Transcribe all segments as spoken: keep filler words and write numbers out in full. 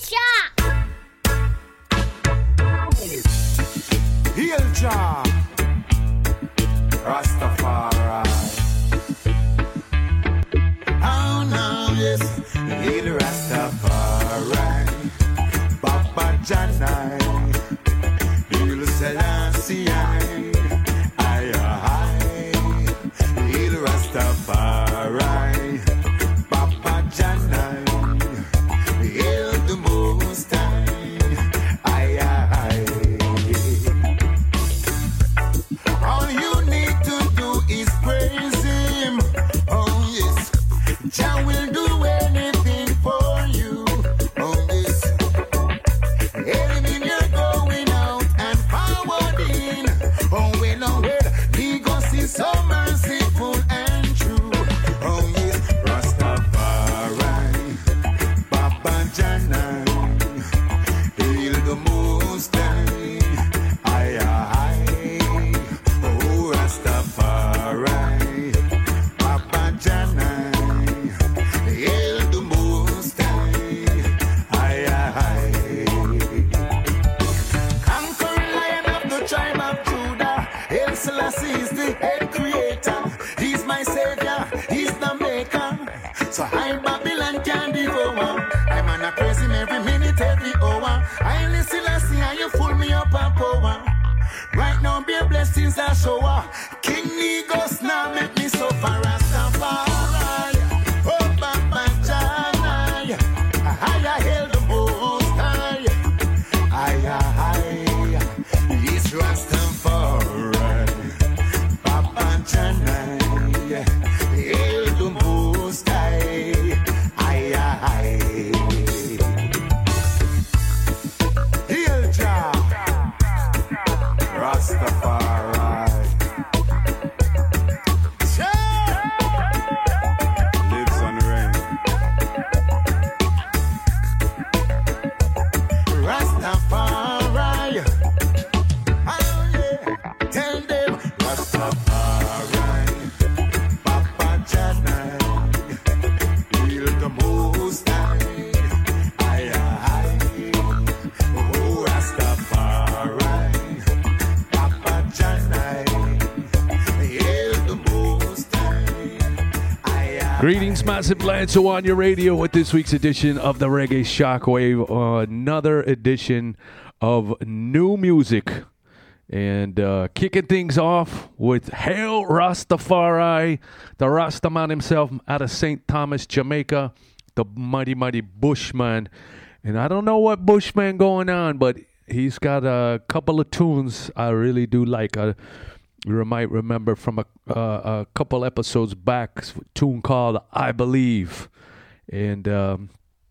Hail Jah, Rastafari. Oh no, yes, Hail Rastafari. Baba Janai, Hail Selassie, aye aye. Hail Rastafari, Baba Janai, Hail the Most High, aye aye. All you need to do is praise Him. Oh yes, Jah will do anything for you. Oh yes, enemy you're going out and forward in. Oh well, oh well, He goes is so merciful and true. Oh yes, Rastafari, Baba Janai, Hail the Most High, aye aye. Oh Rastafari, Baba Janai, Hail the Most High, aye aye. Conquering Lion of the tribe of Judah, Hail Selassie is the head creator. He's my savior, he's the maker. So I Babylon can devour. I'm on a praise Him every minute, every hour. I listen, Selassie, and you fool me up a power. Right now, be a blessings that shower. King Negos now make me suffer. Rastafari, oh Baba Janai, I hail the Most High, aye aye. He's Rastafari, Baba Janai, hail the Most High, aye aye. Hail Jah, Rastafari. Lives on the rain. Rastafari. Oh yeah. Tell them Rastafari. Papa Janai. Heal the Most High. Aye aye. Oh Rastafari. Papa Janai. Hail the Most High. Aye aye. Greetings, Massive Lanzo on your radio with this week's edition of the Reggae Shockwave. Another edition of new music. And uh, kicking things off with Hail Rastafari, the Rastaman himself out of Saint Thomas, Jamaica, the mighty, mighty Bushman. And I don't know what Bushman going on, but he's got a couple of tunes I really do like. Uh, you might remember from a, uh, a couple episodes back, a tune called I Believe. And um,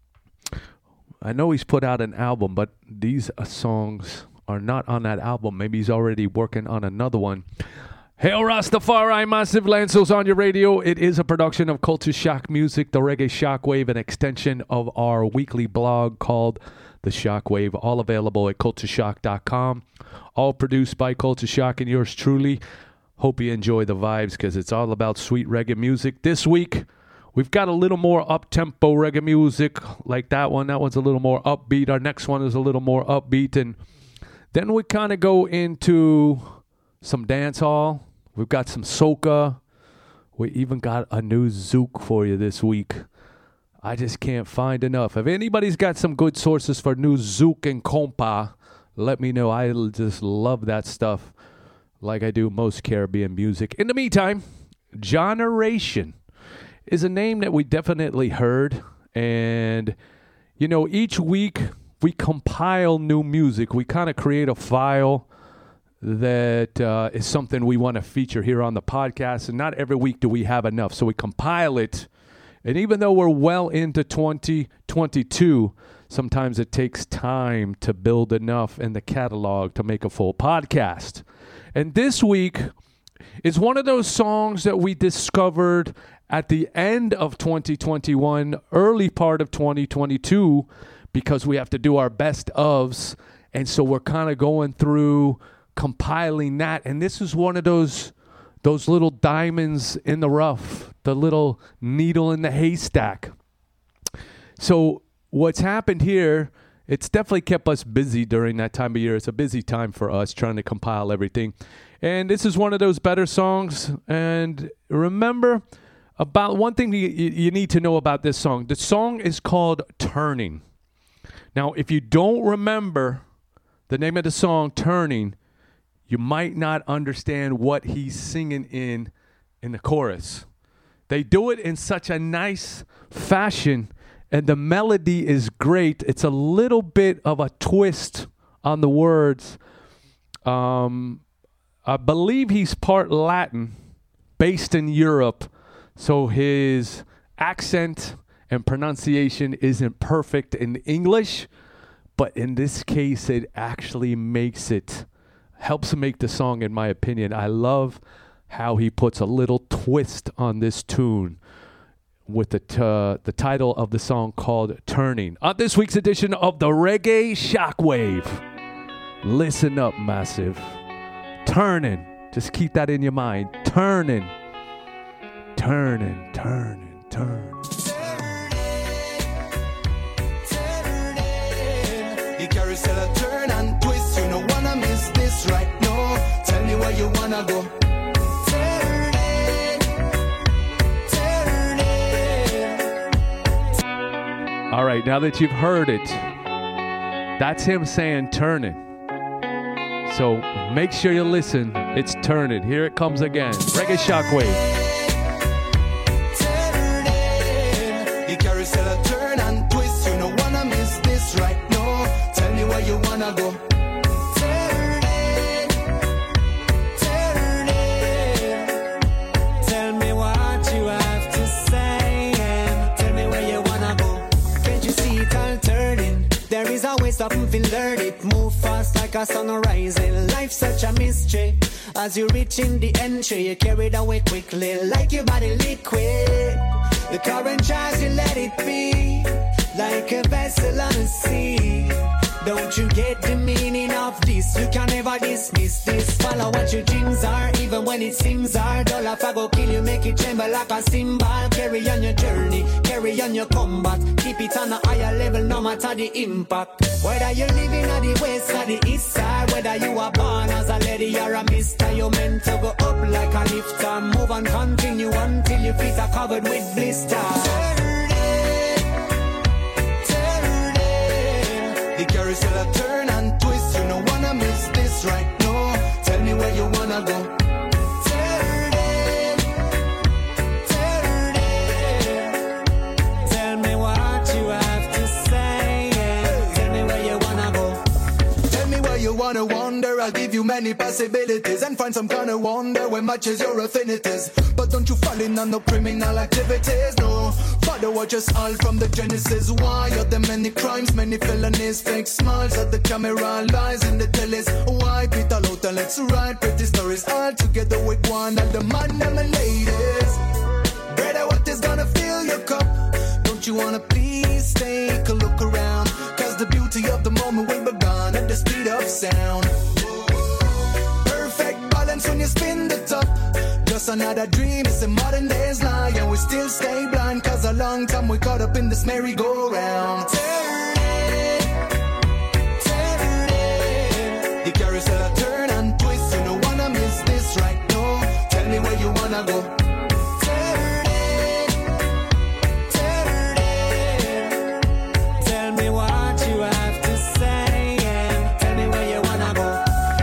I know he's put out an album, but these uh, songs are not on that album. Maybe he's already working on another one. Hail Rastafari, Massive Lanzo's on your radio. It is a production of Culture Shock Music, the Reggae Shockwave, an extension of our weekly blog called The Shockwave, all available at culture shock dot com. All produced by Culture Shock and yours truly. Hope you enjoy the vibes because it's all about sweet reggae music. This week, we've got a little more up-tempo reggae music like that one. That one's a little more upbeat. Our next one is a little more upbeat. And then we kind of go into some dancehall. We've got some soca. We even got a new zouk for you this week. I just can't find enough. If anybody's got some good sources for new zouk and compa, let me know. I just love that stuff like I do most Caribbean music. In the meantime, Generation is a name that we definitely heard. And, you know, each week we compile new music. We kind of create a file that uh, is something we want to feature here on the podcast. And not every week do we have enough. So we compile it. And even though we're well into twenty twenty-two, sometimes it takes time to build enough in the catalog to make a full podcast. And this week is one of those songs that we discovered at the end of twenty twenty-one, early part of twenty twenty-two, because we have to do our best ofs. And so we're kind of going through compiling that. And this is one of those those little diamonds in the rough, the little needle in the haystack. So what's happened here it's definitely kept us busy during that time of year. It's a busy time for us trying to compile everything. And this is one of those better songs. And remember about one thing you, you need to know about this song. The song is called Turning. Now, if you don't remember the name of the song, Turning, you might not understand what he's singing in in the chorus. They do it in such a nice fashion, and the melody is great. It's a little bit of a twist on the words. Um, I believe he's part Latin, based in Europe, so his accent and pronunciation isn't perfect in English, but in this case, it actually makes it, helps make the song, in my opinion. I love how he puts a little twist on this tune with the t- uh, the title of the song called Turning. On this week's edition of the Reggae Shockwave. Listen up, Massive. Turning. Just keep that in your mind. Turning. Turning, turning, turning. The carousel a turn and twist. You don't wanna miss this right now. Tell me where you wanna go. Turn it, turn it. All right, now that you've heard it, that's him saying turning. So make sure you listen. It's turning. Here it comes again. Reggae Shockwave. Turn it. The carousel a turn and twist. You don't wanna miss this right now. Tell me where you wanna go. Turn it, turn it. Tell me what you have to say and tell me where you wanna go. Can't you see it all turning? There is always something to learn it. Move fast like a sun rising. Life's such a mystery. As you reach in the entry, you carry it away quickly like your body liquid. The current charge, you let it be like a vessel on the sea. Don't you get the meaning of this? You can never dismiss this. Follow what your dreams are, even when it seems hard. All if I go kill you, make it tremble like a cymbal. Carry on your journey, carry on your combat. Keep it on a higher level, no matter the impact. Whether you're living at the west or the east side, whether you are born as a lady or a mister, you're meant to go up like a lifter. Move and continue until your feet are covered with blisters. The carousel a turn and twist. You don't wanna miss this right now. Tell me where you wanna go. Turn it, turn it. Tell me what you have to say and tell me where you wanna go. Tell me where you wanna wander. I'll give you many possibilities and find some kind of wonder where matches your affinities. But don't you fall in on no criminal activities, no. Father, watch us all from the genesis. Why are there many crimes, many felonies, fake smiles at the camera, lies in the tellies? Why Peter out and let's write pretty stories all together with one and the man and the ladies. Brother, what is gonna fill your cup? Don't you wanna please take a look around? Cause the beauty of the moment will be gone at the speed of sound. Perfect balance when you spin the top. Just another dream, it's a modern day's lie. And we still stay blind, cause a long time we caught up in this merry-go-round. Turn it, turn it. The carousel a turn and twist. You don't wanna miss this right now. Tell me where you wanna go. Turn it, turn it. Tell me what you have to say and tell me where you wanna go.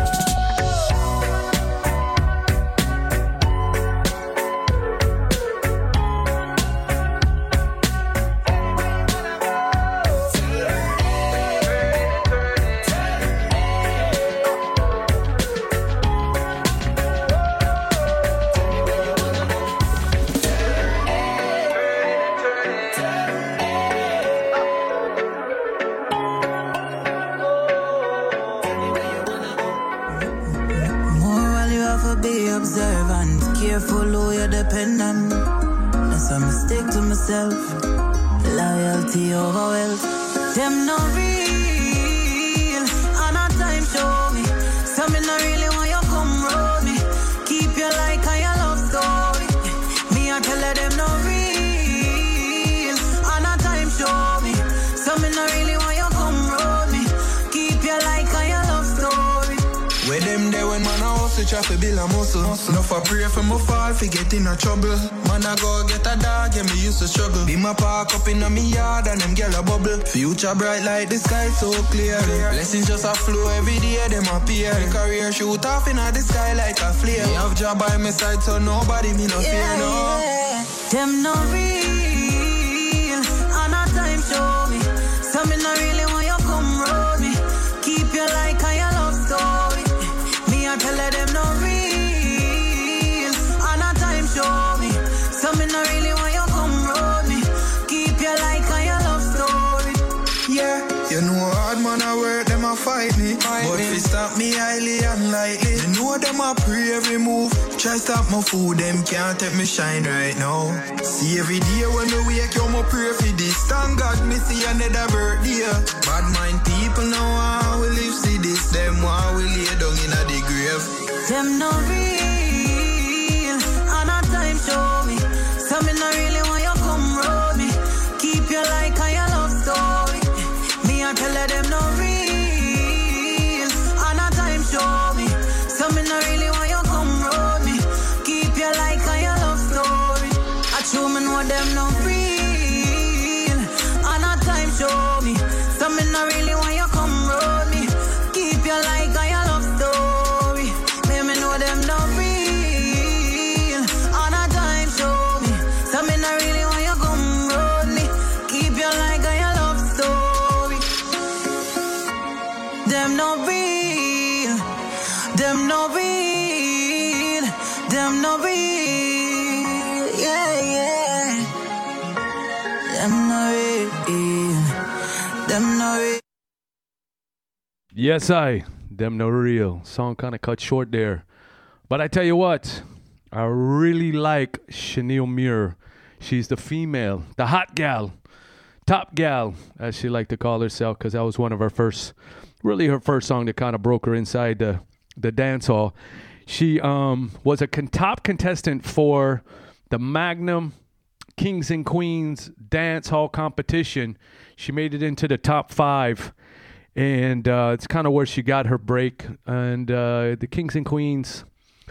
Careful who you depend on. That's a mistake to myself. Loyalty over wealth. Them no real. And a time show me. Some me not really want you come round me. Keep you like a your love story. Me I tell them no real. And a time show me. Some me not really want you come round try to build a muscle. No for pray for my fall, for get in a trouble. Man, I go get a dog, yeah, me used to struggle. Be my park up in a me yard and them girl a bubble. Future bright like the sky so clear. Blessings just a flow every day, them appear. The career shoot off in the sky like a flare. Me have job by my side, so nobody me no fear, no. Yeah. Them no real, and a time show me. So me no really want you come round me. Keep you like a your love story. Me I tell them no real, and a time show me. So me no really want you come round me. Keep you like a your love story. Yeah, you know hard man I work, them a fight me. Fight but if you stop me highly unlikely. You know them a pray every move. Try stop my food, them can't take me shine right now. See every day when you wake, you ma pray for this. Thank God me see another birthday. Bad mind people know how we live, see this. Them how we lay down in a the grave. Them no real, and a time show me. So me no really want you come round me. Keep you like a your love story. Me I tell them no real, and a time show me. So me no really want you come round me. Keep you like a your love story. I true me know them no real, and a time show me. So me no really want you come round me. Keep you like a your love story. Me me know them no real, and a time show me. So me no really want you come round me. Keep you like a your love story. Them no real, them no real, them no real, yeah, yeah. Them no real, them no real. Yes, I. Them no real. Song kind of cut short there. But I tell you what, I really like Chanel Muir. She's the female, the hot gal, top gal, as she liked to call herself, because that was one of her first, really her first song that kind of broke her inside the, the dance hall. She um, was a con- top contestant for the Magnum Kings and Queens Dance Hall competition. She made it into the top five. And uh, it's kind of where she got her break. And uh, the Kings and Queens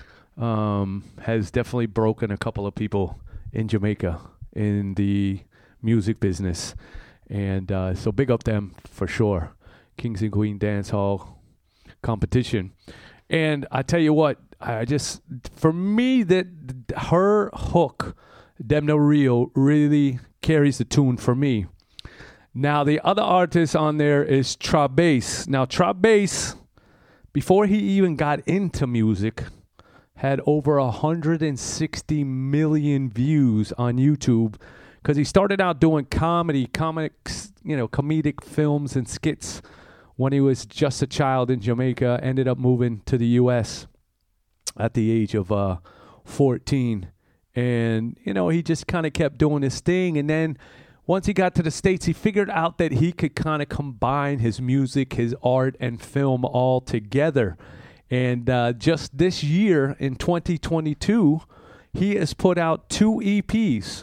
um, has definitely broken a couple of people in Jamaica in the music business. And uh, so big up them for sure. Kings and Queen Dance Hall competition. And I tell you what, I just, for me, that her hook, Them No Real, really carries the tune for me. Now, the other artist on there is Trabase. Now, Trabase, before he even got into music, had over one hundred sixty million views on YouTube because he started out doing comedy, comics, you know, comedic films and skits when he was just a child in Jamaica, ended up moving to the U S at the age of uh, fourteen. And, you know, he just kind of kept doing his thing. And then once he got to the States, he figured out that he could kind of combine his music, his art, and film all together. And uh, just this year, in twenty twenty-two, he has put out two E Ps.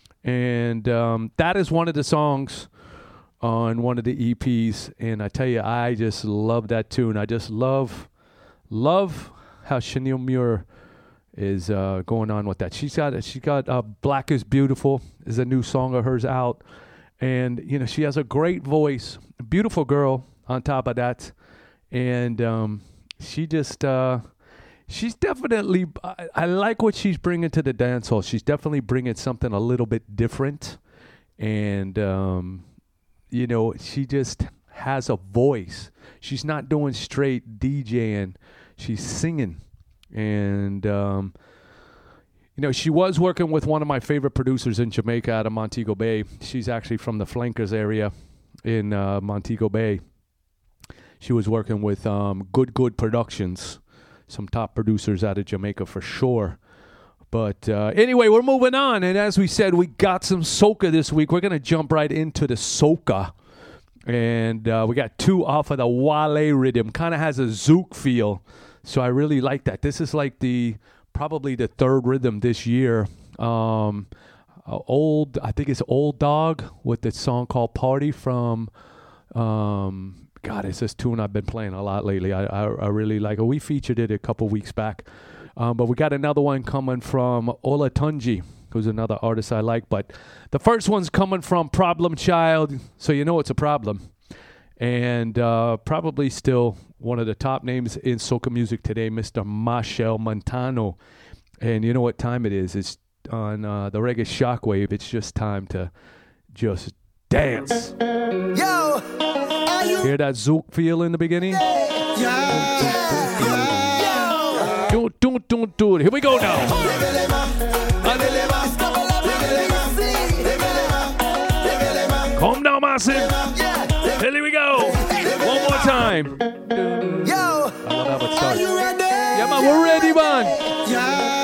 And um, that is one of the songs on one of the E Ps. And I tell you, I just love that tune. I just love, love how Chanel Muir is uh, going on with that. She's got she got uh, Black is Beautiful is a new song of hers out. And, you know, she has a great voice, a beautiful girl on top of that. And um, she just, uh, she's definitely, I, I like what she's bringing to the dance hall. She's definitely bringing something a little bit different. And, um, you know, she just has a voice. She's not doing straight DJing. She's singing. And, um, you know, she was working with one of my favorite producers in Jamaica out of Montego Bay. She's actually from the Flankers area in uh, Montego Bay. She was working with um, Good Good Productions, some top producers out of Jamaica for sure. But uh, anyway, we're moving on. And as we said, we got some soca this week. We're going to jump right into the soca. And uh, we got two off of the Wale rhythm. Kind of has a zouk feel. So I really like that. This is like the probably the third rhythm this year. Um, uh, old, I think it's Old Dog with the song called Party from Um, God, it's this tune I've been playing a lot lately. I I, I really like it. We featured it a couple weeks back. Um, but we got another one coming from Olatunji, who's another artist I like. But the first one's coming from Problem Child, so you know it's a problem. And uh, probably still one of the top names in soca music today, Mister Machel Montano. And you know what time it is? It's on uh, the Reggae Shockwave. It's just time to just dance. Yo, are you? Hear that zouk feel in the beginning? Yeah. Yeah. Don't, don't, don't do it. Here we go now. Calm down, massive. Here we go. One more time. Yo, I love how it are starts. you ready? Yeah, man, we're ready, man. Yeah.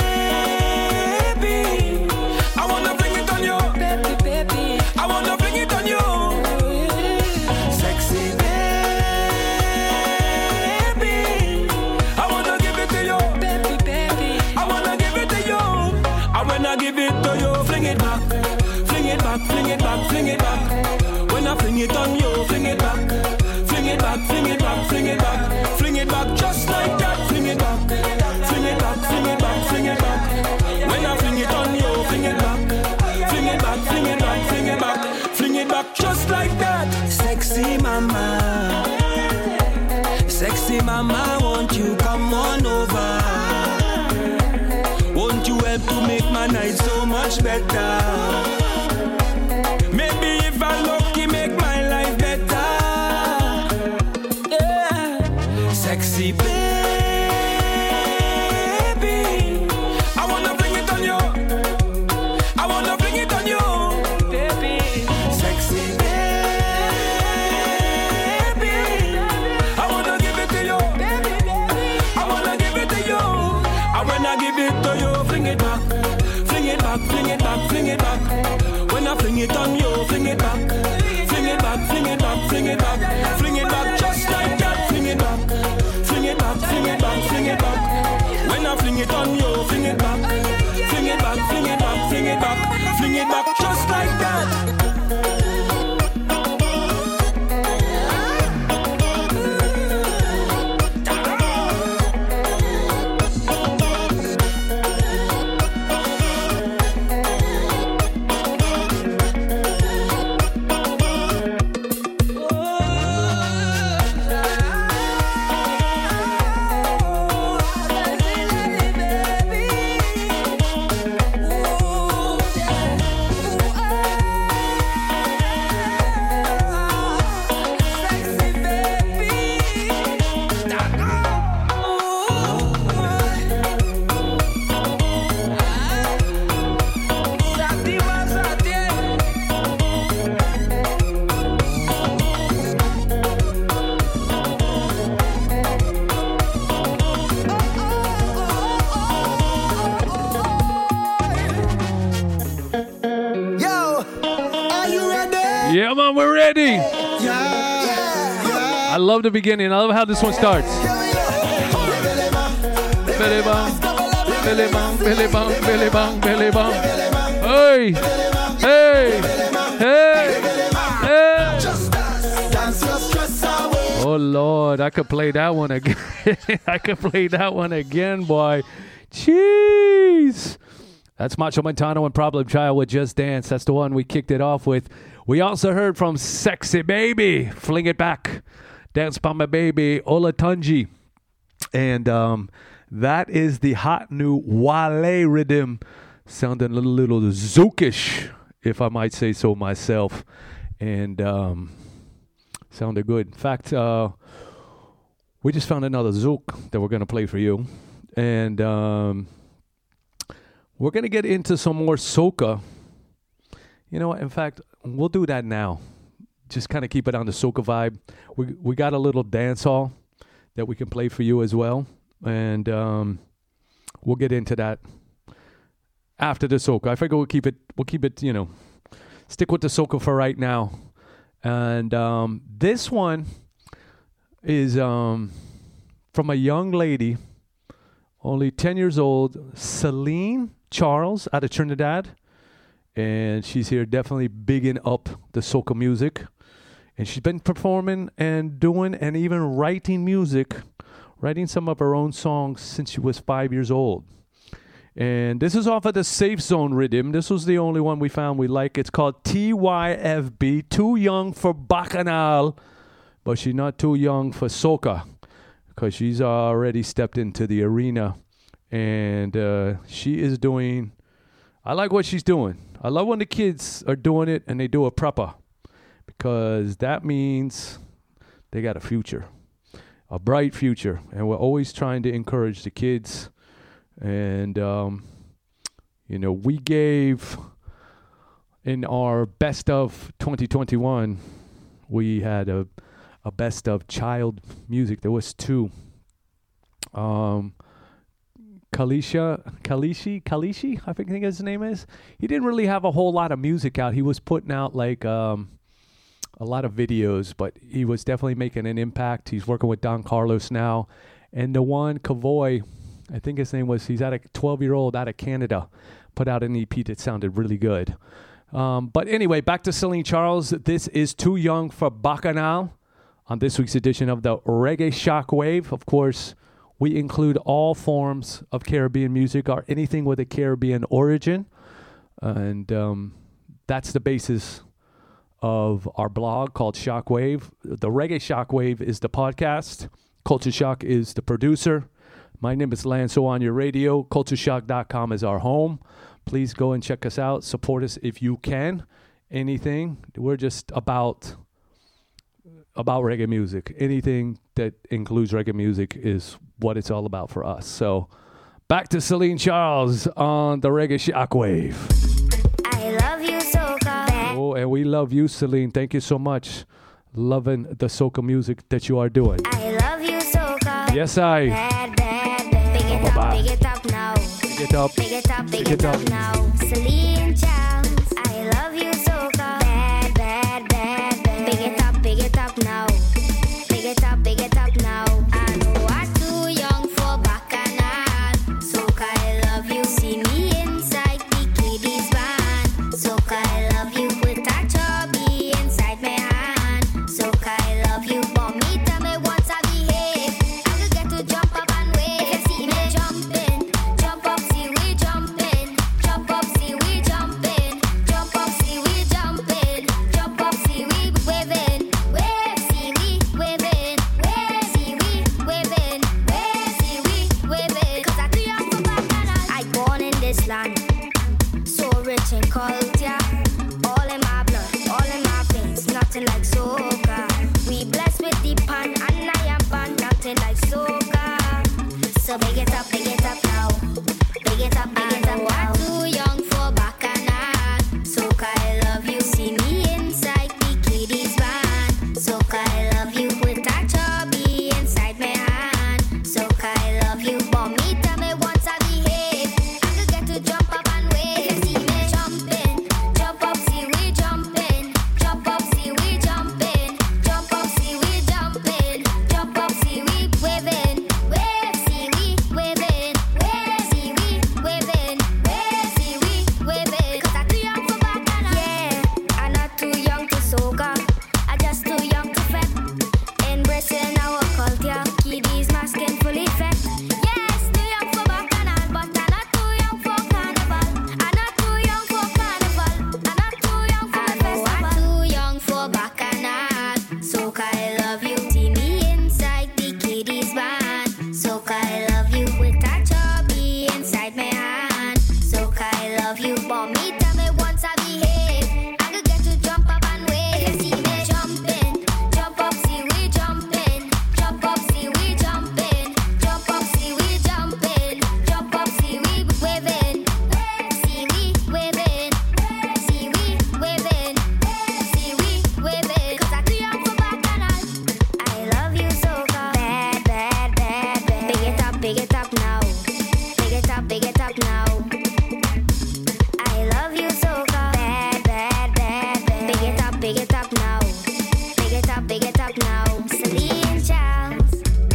I wanna bring it on you, baby, baby. I wanna bring it back, fling it back. When I fling it on you, fling it back. Fling it back, fling it back, fling it back. Fling it back just like that, fling it back. Fling it back, fling it back, fling it back. When I fling it on you, fling it back. Fling it back, fling it back, fling it back. Fling it back just like that. Sexy mama. Sexy mama, won't you come on over? Won't you help to make my night so much better? Maybe if I'm lucky, make my life better. Yeah. Sexy baby, I wanna bring it on you. I wanna bring it on you, baby. Sexy baby, I wanna give it to you. I wanna give it to you. And when I give it to you, fling it back, fling it back, fling it back, fling it back. When I fling it on you, fling it back, fling it back, fling it back, fling it back, fling it back just like that, fling it back, fling it back, fling it back, fling it back. When I fling it on you, fling it back, fling it back, fling it back, fling it back, fling it back just like that. Yeah, man, we're ready. I love the beginning. I love how this one starts. Billy bong, Billy bong, Billy bong, Billy bong, Billy bong. Hey, hey, hey, hey. Oh Lord, I could play that one again. I could play that one again, boy. Jeez. That's Macho Montano and Problem Child with Just Dance. That's the one we kicked it off with. We also heard from Sexy Baby, Fling It Back, Dance by My Baby, Olatunji. And um, that is the hot new Wale rhythm, sounding a little, little zookish, if I might say so myself. And um, sounded good. In fact, uh, we just found another zouk that we're going to play for you. And um, we're going to get into some more soca. You know what? In fact, we'll do that now. Just kind of keep it on the soca vibe. We we got a little dance hall that we can play for you as well, and um, we'll get into that after the soca. I figure we'll keep it. We'll keep it. You know, stick with the soca for right now. And um, this one is um, from a young lady, only ten years old, Celine Charles, out of Trinidad. And she's here definitely bigging up the soca music. And she's been performing and doing and even writing music, writing some of her own songs since she was five years old. And this is off of the Safe Zone rhythm. This was the only one we found we like. It's called T Y F B, Too Young for Bacchanal. But she's not too young for soca, because she's already stepped into the arena. And uh, she is doing... I like what she's doing. I love when the kids are doing it and they do it proper, because that means they got a future, a bright future. And we're always trying to encourage the kids. And, um, you know, we gave in our best of twenty twenty-one, we had a, a best of child music. There was two. Um, Kalisha, Kalishi, Kalishi, I think his name is. He didn't really have a whole lot of music out. He was putting out like um, a lot of videos, but he was definitely making an impact. He's working with Don Carlos now. And the one, Kavoy, I think his name was, he's at a twelve-year-old out of Canada, put out an E P that sounded really good. Um, but anyway, back to Celine Charles. This is Too Young for Bacchanal on this week's edition of the Reggae Shockwave. Of course, we include all forms of Caribbean music or anything with a Caribbean origin. And um, that's the basis of our blog called Shockwave. The Reggae Shockwave is the podcast. Culture Shock is the producer. My name is Lanzo on your radio. culture shock dot com is our home. Please go and check us out. Support us if you can. Anything. We're just about about reggae music. Anything that includes reggae music is what it's all about for us. So back to Celine Charles on the Reggae Shockwave. I love you, soca. Oh, and we love you, Celine. Thank you so much. Loving the soca music that you are doing. I love you, soca. Yes, I. Bad, bad, bad. Big it up, big it up now. Big it up. Big it up, big it up now. Celine Charles. I love you, soca. Bad, bad, bad, bad. Big it up, big it up now. Big it up, big it up now. I know I'm too young for bacchanal. Soca, I love you. See me inside the kiddies van. Soca, I love you with a chubby inside my hand. Soca, I love you. For me, tell me once I behave. I could get to jump up and wave. If you see me jumping, jump up, see we jumping. Jump up, see we jumping. Jump up, see we jumping. Jump up, see we waving. Wave, see we waving. Wave, see we waving. Wave, see we waving. Cause I too young for bacchanal. I born in this land, so rich in culture. All in my blood, all in my veins, nothing like soca. We blessed with the pan, and I am pan, nothing like soca. So big it up, big it up now. Big it up, big it up now. I'm too young for bacchanal. Soca, I love you. See me inside the kiddies van. Soca, I love you with a chubby inside my hand. Soca, I love you. For me, tell me once I behave. I could get to jump up and wave. If you see me jumping, jump up, see we jumping. Jump up, see we jumping. Jump up, see we jumping. Jump up, see we waving. Wave, see we waving. Wave, see we waving. Wave, see we waving. Cause I'm too young for bacchanal. Yeah, I'm not too young to soca. I'm just too young to fret. Embracing our culture, kiddies masking full effect. Yes, too young for bacchanal, but I'm not too young for carnival. I'm not too young for carnival. I'm not too young for the festival. I'm too young for bacchanal. Soca, I love you. See me inside the kiddies van. Soca, I love you with a chubby inside my hand. Soca, I love you. For me, tell me once I behave. I could get to jump up and wave. If you see me jumping, jump up, see we jumping. Jump up, see we jumping. Jump up, see we jumping. Jump up, see we waving. Wave, see we waving. Wave, see we waving. Wave, see we waving. Cause I'm too young for bacchanal. I love you, soca. Bad, bad, bad, bad. Big it up, big it up now. Big it up, big it up now. I love you, soca. Bad, bad, bad, bad. Big it up, big it up now. Big it up, big it up now. Celine Charles.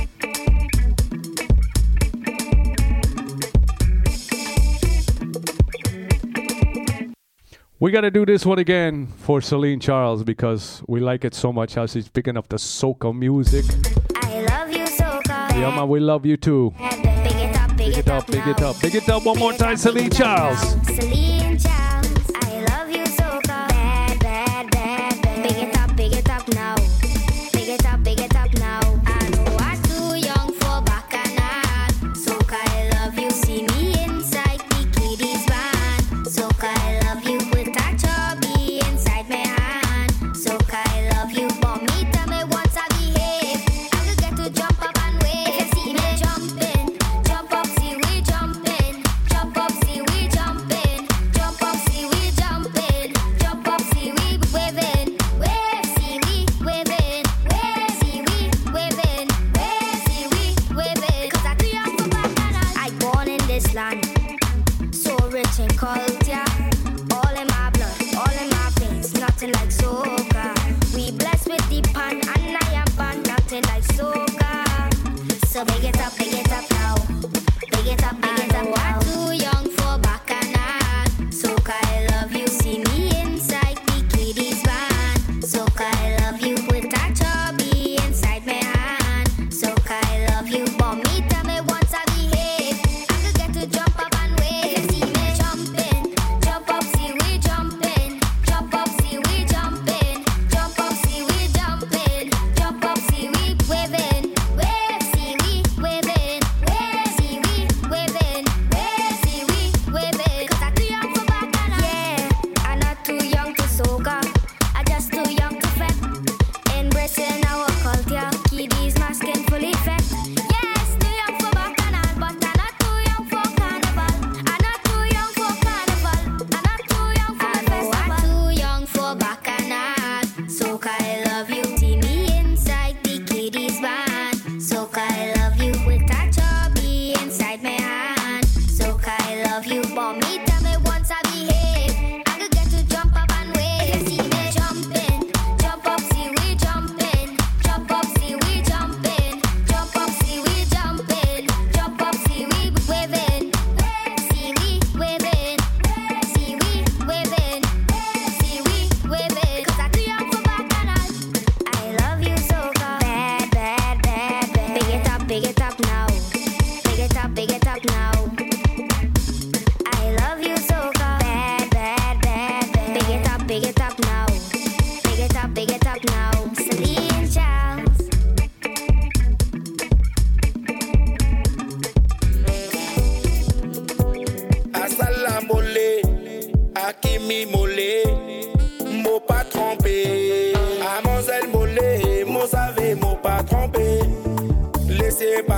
We got to do this one again for Celine Charles because we like it so much how she's picking up the soca music. I love you, soca. Yeah, man, we love you too. Bad, bad. Big it up, big, Big it up, big it up, big it up one more time, Celine Charles. Celine Charles. I love you, soca. Bad, bad, bad, bad. Big it up, big it up now. Big it up, big it up now. I know I'm too young for bacchanal. Soca, I love you. See me inside the kiddies van. Soca, I love you with a chubby inside my hand. Soca, I love you. For me, tell me once I behave. I could get to jump up and wave. If you see me jumping, jump up, see we jumping. Jump up, see we jumping. Jump up, see we jumping. Jump up, see we waving. Wave, see we waving. Wave, see we waving. Wave, see we waving. Cause I'm too young for bacchanal. I born in this land, so rich in culture. All in my blood, all in my veins, nothing like soca. We blessed with the pan,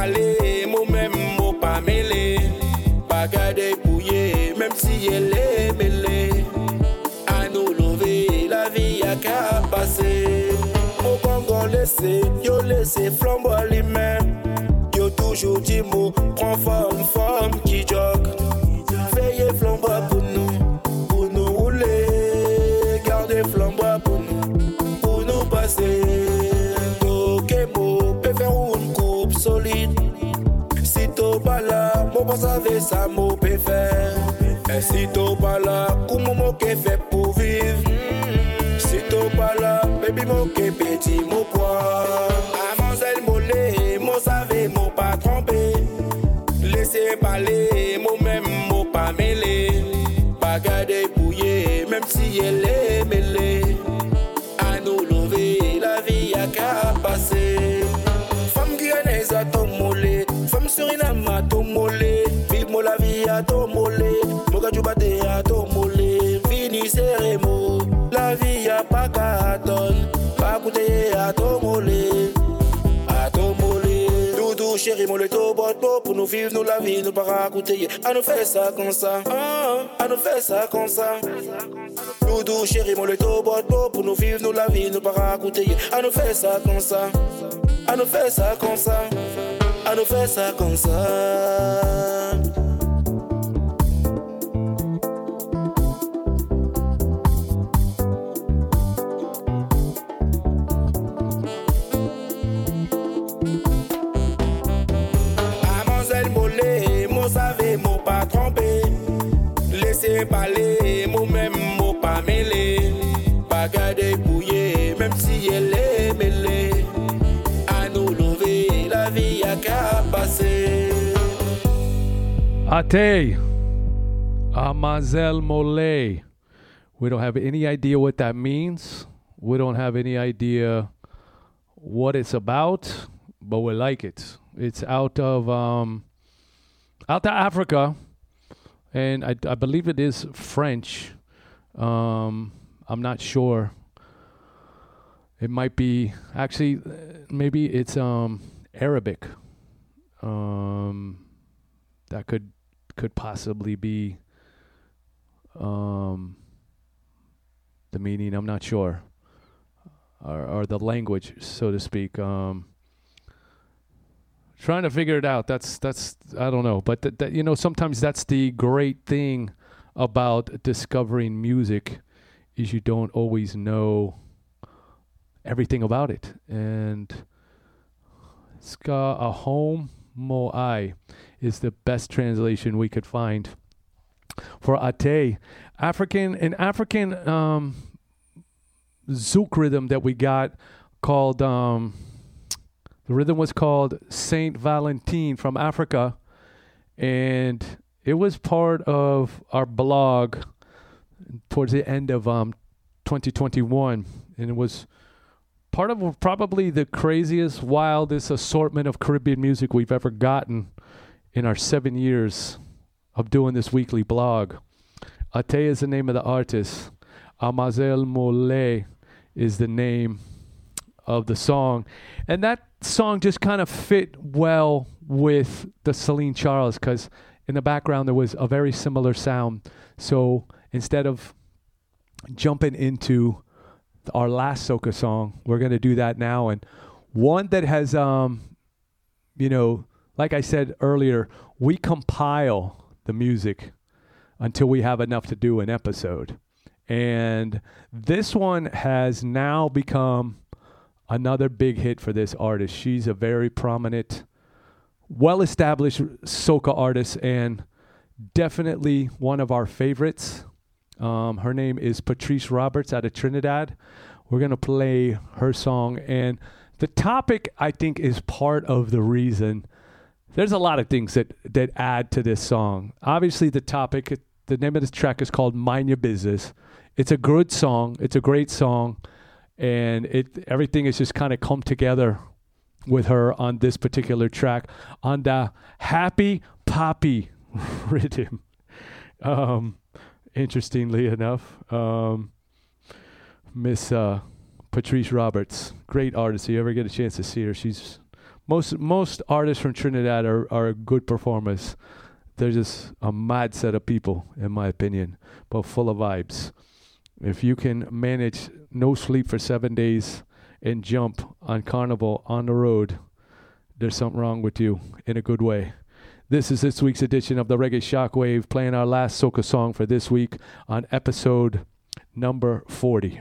parler, moi-même, moi pas mêlé. Bagay dépouillé, même si elle est mêlée. À nous lever, la vie a qu'à passer. Au Congo laissé, yo laissé flambeau les mains. Yo toujours dit mot, prends forme, forme qui jogue. Veillez flambeau pour nous, pour nous rouler. Gardez flambeau pour nous, pour nous passer. Tokemo, peut faire une coupe solide. Si t'es pas là, moi pas savais ça, moi peut faire. Et si t'es pas là, comment moi qu'est fait pour vivre? Si t'es pas là, baby moi qu'est petit, moi quoi? Mademoiselle Mollet, moi savais, moi pas trompé. Laissez parler, moi-même, moi pas mêlé. Bagay dépouillé, même si elle est mêlée. À nous lever, la vie a qu'à passer. Femme guyanaise à ton mollet, femme suriname à ton mollet. Vive moi la vie à ton mollet, moi quand tu battais à ton mollet. Fini serrez-moi, la vie a pas qu'à tonne. Pas coûter à ton mollet, à ton mollet. Doudou chéri mollet au bord pour nous vivre nous la vie, nous pas raconter. À nous faire ça comme ça, ah, à nous faire ça comme ça. Doudou chéri mollet au bord pour nous vivre nous la vie, nous pas raconter. À nous faire ça comme ça, à nous faire ça comme ça, à nous faire ça comme ça. Mademoiselle Mollet, moi savais, moi pas trompé. Laissez parler, moi-même, moi pas mêlé. Bagay dépouillé, même si elle est mêlée. À nous lever, la vie a qu'à passer. Ate, Amazel Mole. We don't have any idea what that means. We don't have any idea what it's about, but we like it. It's out of um, out of Africa, and I, I believe it is French. Um, I'm not sure. It might be actually, maybe it's um, Arabic. Um, that could could possibly be um, the meaning. I'm not sure, or, or the language, so to speak. Um, trying to figure it out. That's that's I don't know, but that, that you know, sometimes that's the great thing about discovering music, is you don't always know everything about it. And Ska Ahom Moai is the best translation we could find for Ate. African, an African um, zouk rhythm that we got called, um, the rhythm was called Saint Valentine from Africa. And it was part of our blog towards the end of um, twenty twenty-one. And it was part of probably the craziest, wildest assortment of Caribbean music we've ever gotten in our seven years of doing this weekly blog. Ate is the name of the artist. Amazel Mole is the name of the song. And that song just kind of fit well with the Celine Charles, because in the background there was a very similar sound. So instead of jumping into our last soca song, we're going to do that now. And one that has, um, you know, like I said earlier, we compile the music until we have enough to do an episode. And this one has now become another big hit for this artist. She's a very prominent, well-established soca artist, and definitely one of our favorites. Um, her name is Patrice Roberts out of Trinidad. We're going to play her song. And the topic, I think, is part of the reason. There's a lot of things that, that add to this song. Obviously, the topic, the name of this track is called Mind Your Business. It's a good song. It's a great song. And it everything has just kind of come together with her on this particular track, on the Happy Poppy rhythm. Um, interestingly enough, um, Miss uh, Patrice Roberts, great artist. If you ever get a chance to see her, she's Most most artists from Trinidad are, are good performers. They're just a mad set of people, in my opinion, but full of vibes. If you can manage no sleep for seven days and jump on Carnival on the road, there's something wrong with you in a good way. This is this week's edition of the Reggae Shockwave, playing our last soca song for this week on episode number forty.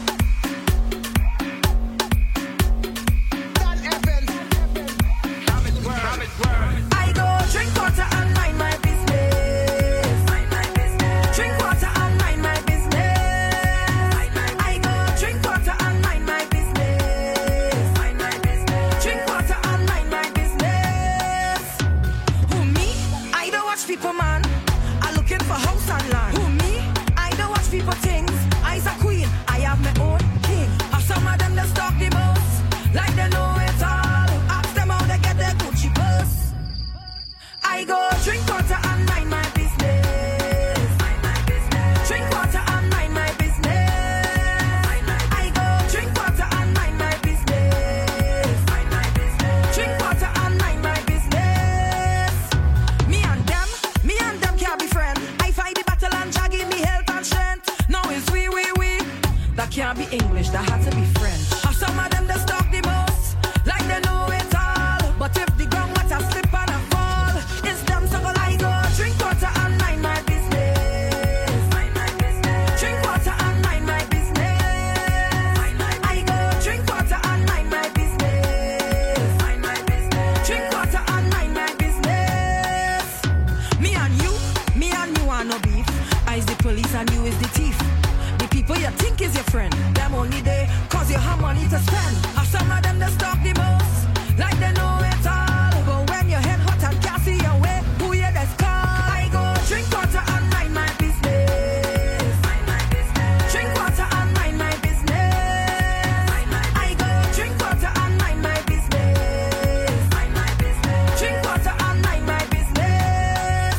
I go drink water and mind my business. Mind my business. Drink water and mind my business. Mind my business. I go drink water and mind my business. Mind my business. Drink water and mind my business. Who me? I don't watch people, man. I'm looking for house and land. Who me? I don't watch people things. I's a queen. I have my own king. Have some of them that stalk the most, like they know it all. Ask them how they get their Gucci purse. I go drink water and mind my business. Mind my business. Drink water and mind my business. Mind my business. I go drink water and mind my business. Mind my business. Drink water and mind my business. Me and them, me and them can't be friends. I fight the battle and Jah give me health and strength. Now it's we, we, we. That can't be English, that had to be French. Have some of them that stalk the most, like they know it all. But if the ground water slip and I fall, it's them so go I go drink water and mind my business. Mind my business. Drink water and mind my business. Mind my business. I go drink water and mind my business. Mind my business. Drink water and mind my business. Me and you, me and you are no beef. I is the police and you is the thief. The people you think is your friend, them only there cause you have money to spend. Have some of them that stalk the most, like they know it all. But when your head hot and can't see your way, who you that's call? I go drink water and mind my business. Mind my business. Drink water and mind my business. Mind my business. I go drink water and mind my business. Mind my business. Drink water and mind my business.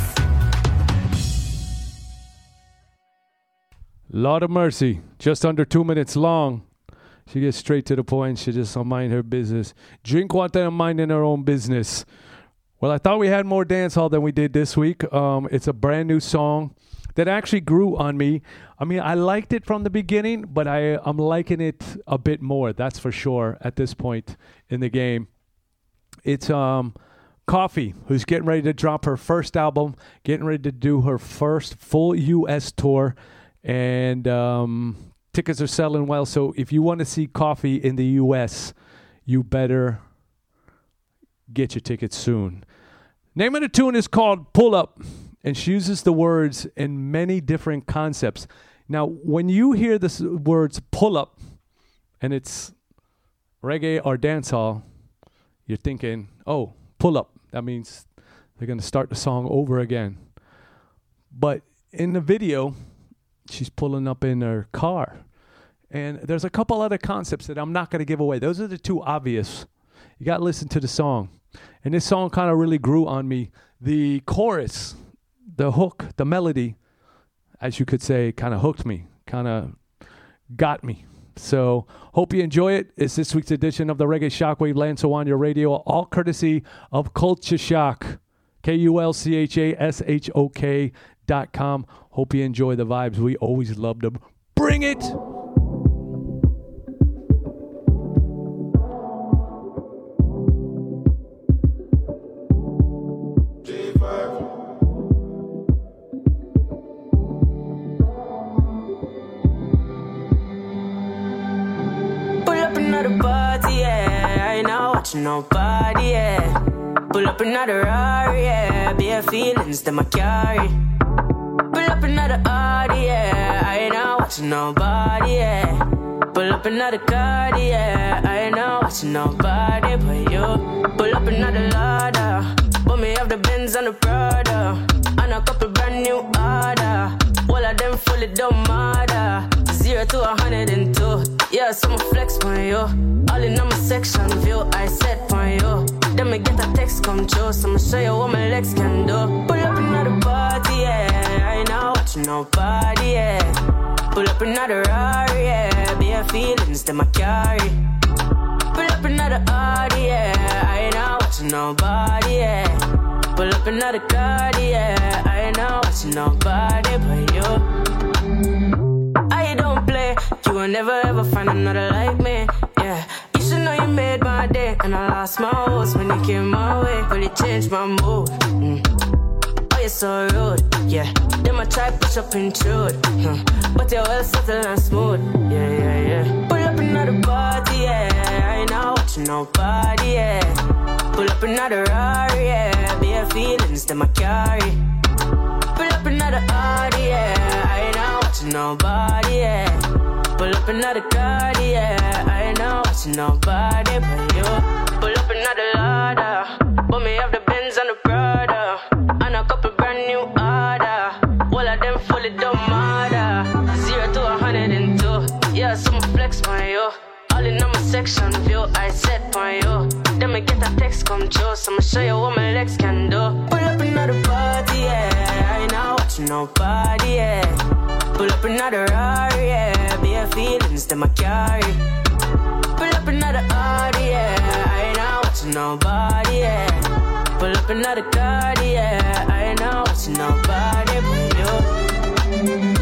Lord of mercy, just under two minutes long. She gets straight to the point. She just don't mind her business. Drink water and minding her own business. Well, I thought we had more dancehall than we did this week. Um, it's a brand new song that actually grew on me. I mean, I liked it from the beginning, but I, I'm liking it a bit more. That's for sure at this point in the game. It's um, Coffee, who's getting ready to drop her first album, getting ready to do her first full U S tour. And um, tickets are selling well. So if you want to see Coffee in the U S, you better get your tickets soon. Name of the tune is called Pull Up, and she uses the words in many different concepts. Now, when you hear the words pull up, and it's reggae or dancehall, you're thinking, oh, pull up. That means they're going to start the song over again. But in the video, she's pulling up in her car. And there's a couple other concepts that I'm not going to give away. Those are the two obvious. You got to listen to the song. And this song kind of really grew on me. The chorus, the hook, the melody, as you could say, kind of hooked me, kind of got me. So hope you enjoy it. It's this week's edition of the Reggae Shockwave, Lanso on your radio, all courtesy of Culture Shock. K U L C H A S H O K dot com. Hope you enjoy the vibes. We always love them. Bring it! Pull up another party, yeah. I ain't not watching nobody, yeah. Pull up another Rari, yeah. Bare feelings that I carry. Pull up another Audi, yeah. I ain't not watching nobody, yeah. Pull up another car, yeah. I ain't not watching nobody but you. Pull up another Lada. Put me off the Benz and the Prada. And a couple brand new order. All of them fully don't matter. Zero to a hundred and two. Yeah, so I'ma flex on you. All in on my section view, I set on you. Then me get a text come true, so I'ma show you what my legs can do. Pull up another party, yeah. I ain't not watching nobody, yeah. Pull up another Rari, yeah. Bare feelings that I carry. Pull up another Audi, yeah. I ain't watching nobody, yeah. Pull up another card, yeah. I ain't not watching nobody but you. I don't play, you will never ever find another like me, yeah. You should know you made my day, and I lost my horse when you came my way, but it changed my mood. Mm. Oh, you're so rude, yeah. Then I try push up intrude, huh. But you're well subtle and smooth, yeah, yeah, yeah. Pull up another party, yeah. I ain't not watching nobody, yeah. Pull up another Rari, yeah. Bare feelings that I carry. Pull up another Audi, yeah. I ain't not watching nobody, yeah. Pull up another card, yeah. I ain't not watching nobody but you. Pull up another Lada, but me have the Benz and the Prada, and a couple brand new order. All of them fully don't matter. Zero to a hundred and two, yeah. So I'ma flex on you. All in on my section view, I set on you. Then me get a text come true, so I'ma show you what my legs can do. Pull up another party, yeah. I ain't not watching nobody, yeah. Pull up another Rari, yeah. Bare feelings that I carry. Pull up another Audi, yeah. I ain't not watching nobody, yeah. Pull up another card, yeah. I ain't not watching nobody but you.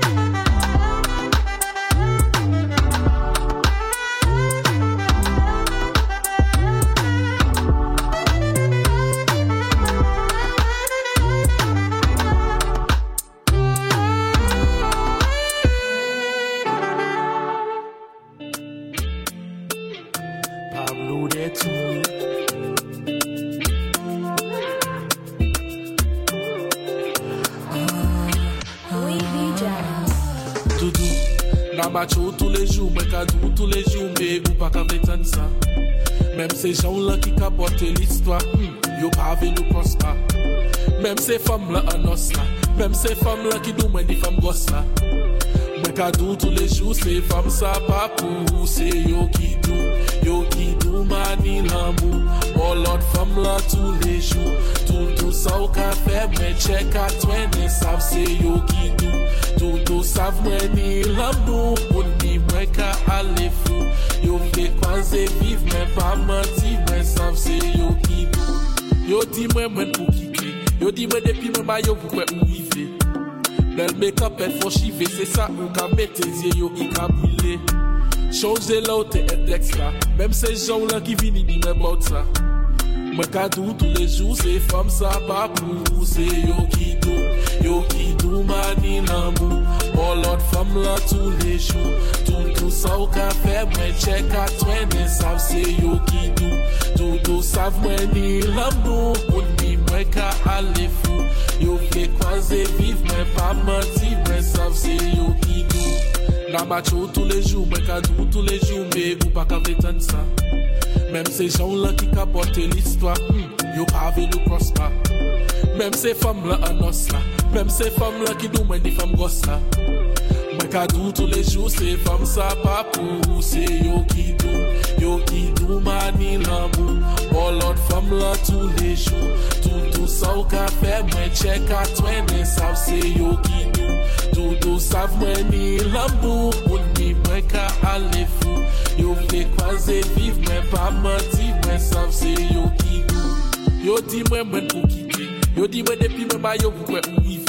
Macho tous les jours, moi kadou tous les jours, mais ou pas qu'à prétendre ça. Même ces gens-là qui capotent l'histoire, hmm, yo pas venu prosper. Même ces femmes-là en os là, même ces femmes-là qui nous mènent des femmes gosses là. Moi kadou tous les jours, ces femmes ça pas pour, c'est yo qui dou, yo qui dou mani l'amour. Oh l'autre femme là tous les jours, tout tout ça au café, mais check à toi, ne savent c'est yo qui dou. Tout tout savent moi ni l'amour, pour ni moi qu'à aller fou. Yo fait croiser vivre, mais pas mentir, mais savent c'est yo qui dou. Yo dis moi moi pour quitter, yo dis moi depuis moi ma yo pour quoi ou vivre. Belle make-up elle faut chiver, c'est ça ou qu'à mettre tes yeux yo y qu'à brûler. Changer l'autre et index là, même ces gens là qui viennent ni même about ça. Moi kadou tous les jours, ces femmes ça pas pour, c'est yo qui dou, yo qui dou mani l'amour. Oh l'autre femme là tous les jours, tout tout ça au café, moi check à toi, ne savent c'est yo qui dou, tout tout savent moi ni l'amour, pour ni moi qu'à aller fou. Yo fait croiser vivre, mais pas mentir, mais savent c'est yo qui dou. La macho tous les jours, moi kadou tous les jours, mais ou pas qu'à prétendre ça. Même ces gens-là qui capotent l'histoire, hmm, yo pas venu prosper. Même ces femmes-là en os là, même ces femmes-là qui nous mènent des femmes gosses là. Moi kadou tous les jours, ces femmes ça pas pour, c'est yo qui dou, yo qui dou mani l'amour. Oh l'autre femme là tous les jours, tout tout ça au café, moi check à toi, ne savent c'est yo qui dou, tout tout savent moi ni l'amour, pour ni moi qu'à aller fou. Yo fait croiser vivre, mais pas mentir, mais savent c'est yo qui dou. Yo dis moi moi pour quitter, yo dis moi depuis moi ma yo pour quoi ou vivre.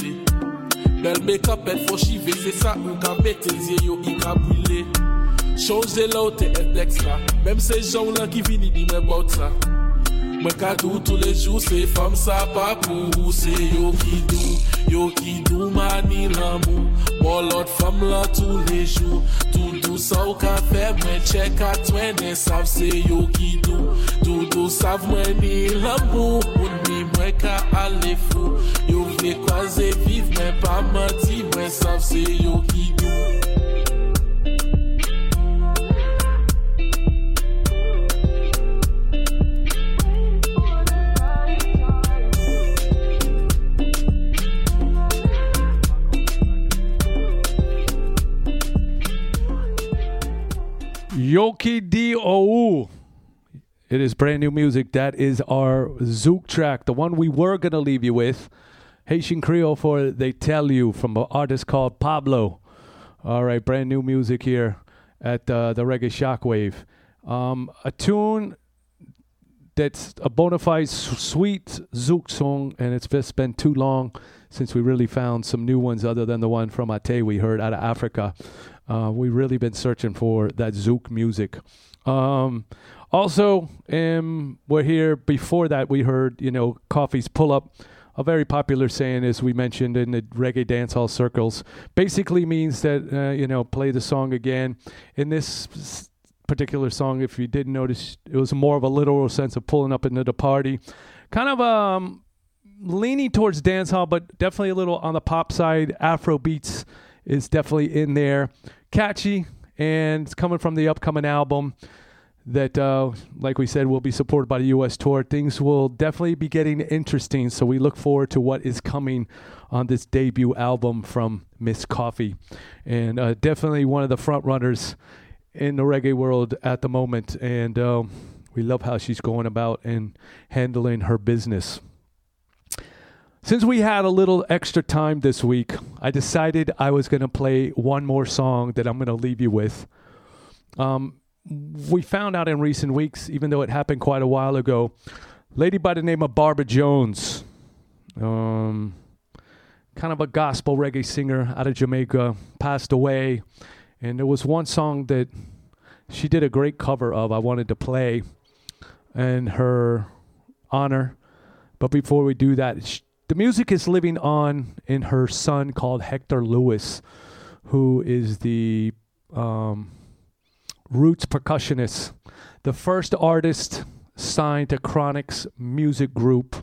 Belle make-up elle faut chiver, c'est ça ou qu'à mettre tes yeux yo y qu'à brûler. Changer l'autre et index là, même ces gens là qui viennent ni même about ça. Moi kadou tous les jours, ces femmes ça pas pour, c'est yo qui dou, yo qui dou mani l'amour. Oh l'autre femme là tous les jours, tout tout ça au café, mais check à toi, ne savent c'est yo qui dou, tout tout savent moi ni l'amour, pour ni moi qu'à aller fou. Yo fait croiser vivre, mais pas mentir, mais savent c'est yo qui dou. Yoki D O. It is brand new music. That is our Zouk track, the one we were going to leave you with. Haitian Creole for They Tell You from an artist called Pablo. All right, brand new music here at uh, the Reggae Shockwave. Um, a tune that's a bona fide s- sweet Zouk song, and it's just been too long since we really found some new ones other than the one from Ate we heard out of Africa. Uh, we've really been searching for that Zouk music. Um, also, um, we're here. Before that, we heard, you know, Coffee's Pull Up, a very popular saying, as we mentioned, in the reggae dancehall circles. Basically means that, uh, you know, play the song again. In this s- particular song, if you didn't notice, it was more of a literal sense of pulling up into the party. Kind of um, leaning towards dancehall, but definitely a little on the pop side. Afro beats is definitely in there. Catchy, and it's coming from the upcoming album that, uh, like we said, will be supported by the U S tour. Things will definitely be getting interesting, so we look forward to what is coming on this debut album from Miss Coffee. And uh, definitely one of the front runners in the reggae world at the moment, and uh, we love how she's going about and handling her business. Since we had a little extra time this week, I decided I was going to play one more song that I'm going to leave you with. Um, we found out in recent weeks, even though it happened quite a while ago, a lady by the name of Barbara Jones, um, kind of a gospel reggae singer out of Jamaica, passed away. And there was one song that she did a great cover of I wanted to play in her honor. But before we do that, sh- the music is living on in her son called Hector Lewis, who is the um, roots percussionist, the first artist signed to Chronixx Music Group.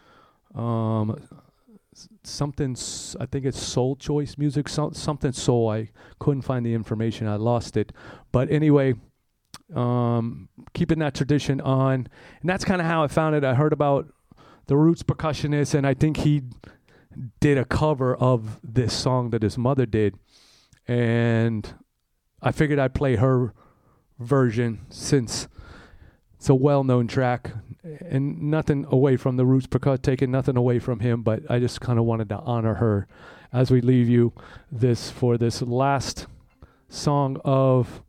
Um, something, I think it's Soul Choice Music, so, something soul. I couldn't find the information. I lost it. But anyway, um, keeping that tradition on. And that's kind of how I found it. I heard about the roots percussionist, and I think he did a cover of this song that his mother did. And I figured I'd play her version since it's a well-known track, and nothing away from the roots percussion, taking nothing away from him, but I just kind of wanted to honor her as we leave you this for this last song of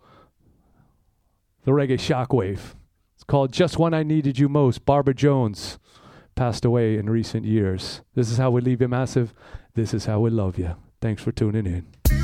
the Reggae Shockwave. It's called Just When I Needed You Most. Barbara Jones passed away in recent years. This is how we leave you, Massive. This is how we love you. Thanks for tuning in.